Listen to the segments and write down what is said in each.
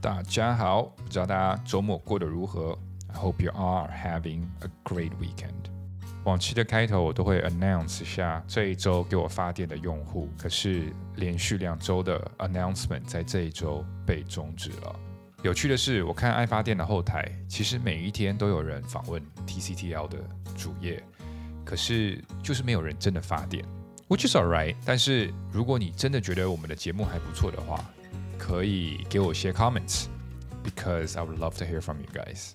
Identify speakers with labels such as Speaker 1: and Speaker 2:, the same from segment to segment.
Speaker 1: 大家好，不知道大家周末过得如何 ？I hope you are having a great weekend。往期的开头我都会 announce 一下这一周给我发电的用户，可是连续2周的 announcement 在这一周被终止了。有趣的是，我看爱发电的后台，其实每一天都有人访问 TCTL 的主页，可是就是没有人真的发电 ，which is alright。但是如果你真的觉得我们的节目还不错的话，可以给我一些 comments because I would love to hear from you guys。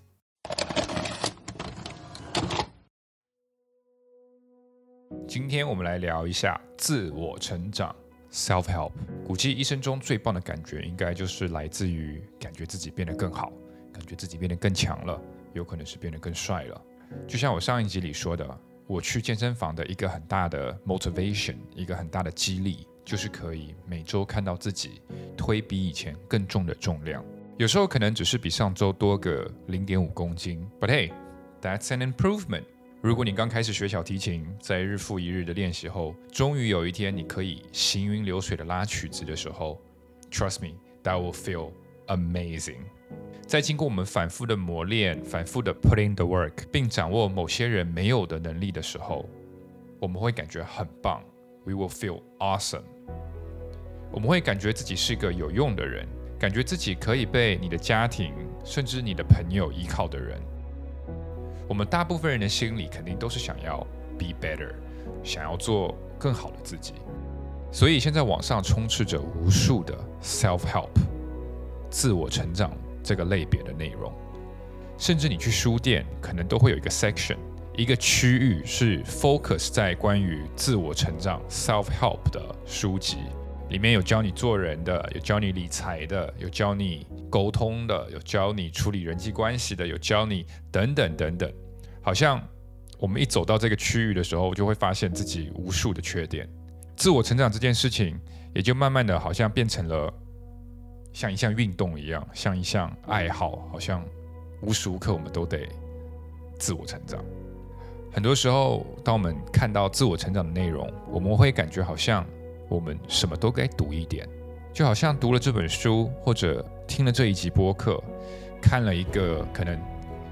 Speaker 1: 今天我们来聊一下自我成长 self-help。估计一生中最棒的感觉应该就是来自于感觉自己变得更好，感觉自己变得更强了，有可能是变得更帅了。就像我上一集里说的，我去健身房的一个很大的 motivation， 一个很大的激励，就是可以每周看到自己推比以前更重的重量，有时候可能只是比上周多个 0.5 公斤 ，but hey, that's an improvement。如果你刚开始学小提琴，在日复一日的练习后，终于有一天你可以行云流水的拉曲子的时候 ，trust me, that will feel amazing。在经过我们反复的磨练，反复的 put in the work， 并掌握某些人没有的能力的时候，我们会感觉很棒 ，we will feel awesome。我们会感觉自己是个有用的人，感觉自己可以被你的家庭甚至你的朋友依靠的人。我们大部分人的心里肯定都是想要 be better， 想要做更好的自己。所以现在网上充斥着无数的 self-help 自我成长这个类别的内容，甚至你去书店可能都会有一个 section， 一个区域是 focus 在关于自我成长 self-help 的书籍，里面有教你做人的，有教你理财的，有教你沟通的，有教你处理人际关系的，有教你等等等等。好像我们一走到这个区域的时候，就会发现自己无数的缺点。自我成长这件事情，也就慢慢的好像变成了像一项运动一样，像一项爱好，好像无时无刻我们都得自我成长。很多时候，当我们看到自我成长的内容，我们会感觉好像我们什么都该读一点，就好像读了这本书，或者听了这一集播客，看了一个可能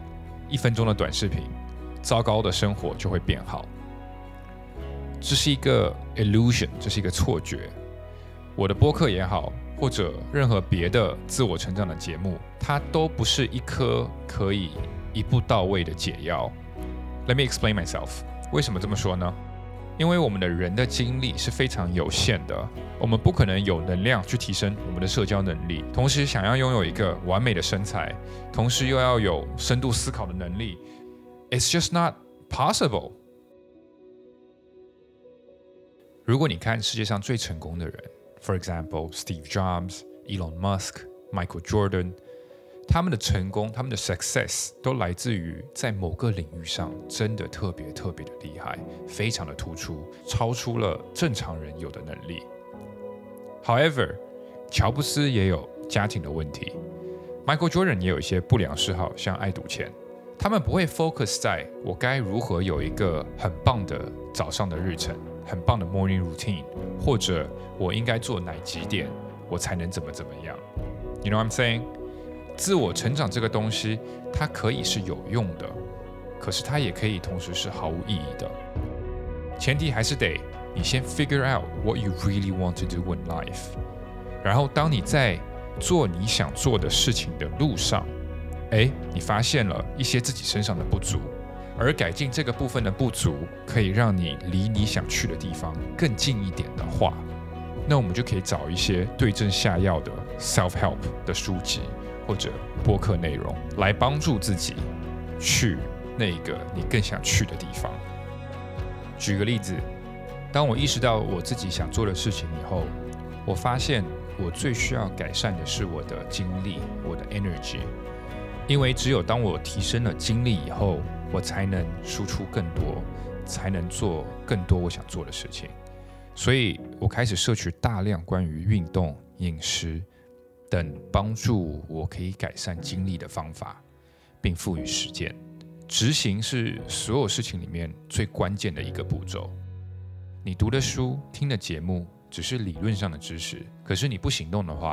Speaker 1: 1分钟的短视频，糟糕的生活就会变好。这是一个 illusion， 这是一个错觉。我的播客也好，或者任何别的自我成长的节目，它都不是一颗可以一步到位的解药。Let me explain myself。为什么这么说呢？因为我们的人的精力是非常有限的，我们不可能有能量去提升我们的社交能力，同时想要拥有一个完美的身材，同时又要有深度思考的能力 ，It's just not possible。如果你看世界上最成功的人 ，for example Steve Jobs、Elon Musk、Michael Jordan， 他们的成功，他们的 success 都来自于在某个领域上真的特别特别的厉害，非常的突出，超出了正常人有的能力。However， 乔布斯也有家庭的问题 ，Michael Jordan 也有一些不良嗜好，像爱赌钱。他们不会 focus 在我该如何有一个很棒的早上的日程，很棒的 morning routine， 或者我应该做哪几点，我才能怎么样。You know what I'm saying？自我成长这个东西，它可以是有用的，可是它也可以同时是毫无意义的。前提还是得你先 figure out what you really want to do in life， 然后当你在做你想做的事情的路上，你发现了一些自己身上的不足，而改进这个部分的不足，可以让你离你想去的地方更近一点的话，那我们就可以找一些对症下药的 self-help 的书籍或者播客内容，来帮助自己去那个你更想去的地方。举个例子，当我意识到我自己想做的事情以后，我发现我最需要改善的是我的精力，我的 energy。因为只有当我提升了精力以后，我才能输出更多，才能做更多我想做的事情。所以我开始摄取大量关于运动、饮食等帮助我可以改善精力的方法，并赋予实践。执行是所有事情里面最关键的一个步骤。你读的书、听的节目只是理论上的知识，可是你不行动的话，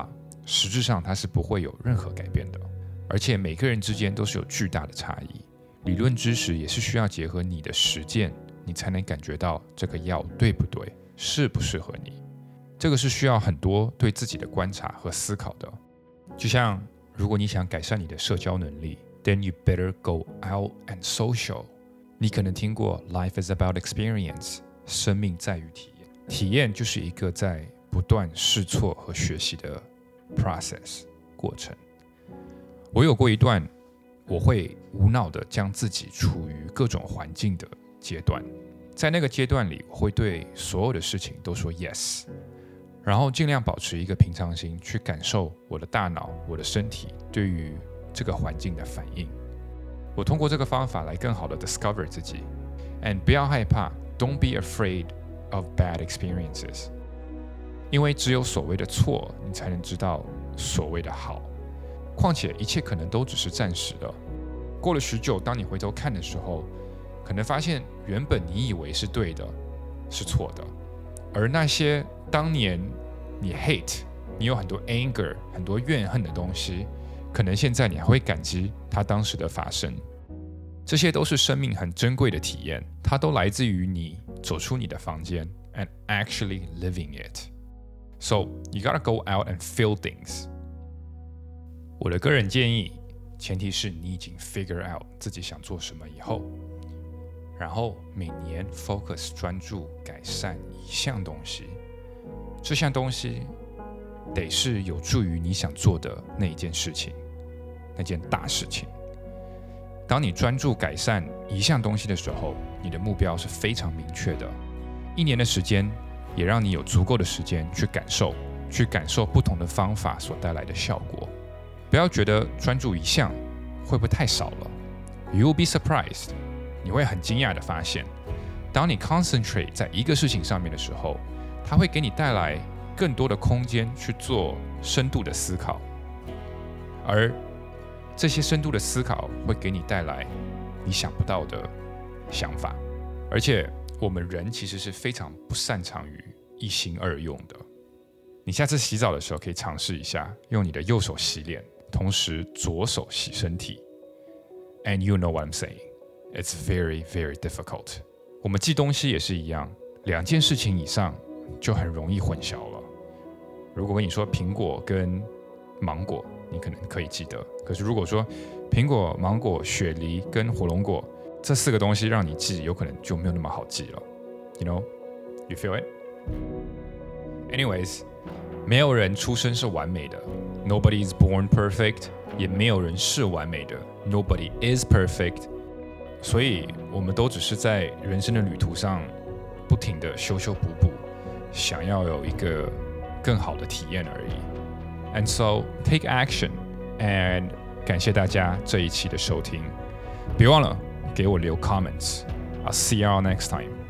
Speaker 1: 实质上它是不会有任何改变的。而且每个人之间都是有巨大的差异，理论知识也是需要结合你的实践，你才能感觉到这个药对不对，适不适合你。这个是需要很多对自己的观察和思考的。就像如果你想改善你的社交能力， then you better go out and social。 你可能听过 Life is about experience， 生命在于体验。体验就是一个在不断试错和学习的 process 过程。我有过一段我会无脑的将自己处于各种环境的阶段，在那个阶段里，我会对所有的事情都说 yes， 然后尽量保持一个平常心，去感受我的大脑、我的身体对于这个环境的反应。我通过这个方法来更好的 discover 自己。And 不要害怕 ，Don't be afraid of bad experiences， 因为只有所谓的错，你才能知道所谓的好。况且一切可能都只是暂时的，过了许久，当你回头看的时候，可能发现原本你以为是对的，是错的。而那些当年你 hate， 你有很多 anger， 很多怨恨的东西，可能现在你还会感激它当时的发生。这些都是生命很珍贵的体验，它都来自于你走出你的房间 and actually living it. So you gotta go out and feel things. 我的个人建议，前提是你已经 figure out 自己想做什么以后，然后每年 focus 专注改善一项东西，这项东西得是有助于你想做的那一件事情，那件大事情。当你专注改善一项东西的时候，你的目标是非常明确的。1年的时间也让你有足够的时间去感受不同的方法所带来的效果。不要觉得专注一项会不会太少了， You will be surprised， 你会很惊讶的发现，当你 concentrate 在一个事情上面的时候，它会给你带来更多的空间去做深度的思考，而这些深度的思考会给你带来你想不到的想法。而且我们人其实是非常不擅长于一心二用的。你下次洗澡的时候可以尝试一下，用你的右手洗脸，同时左手洗身体。And you know what I'm saying. It's very, very difficult. 我们记东西也是一样，2件事情以上就很容易混淆了。如果跟你说苹果跟芒果，你可能可以记得。可是如果说苹果、芒果、雪梨跟火龙果这4个东西让你记，有可能就没有那么好记了。You know? You feel it? Anyways, 没有人出生是完美的。Nobody is born perfect. 也没有人是完美的。Nobody is perfect. 所以我们都只是在人生的旅途上不停的修修补补，想要有一个更好的体验而已。And so, take action. And 感谢大家这一期的收听。别忘了给我留 comments. I'll see you all next time.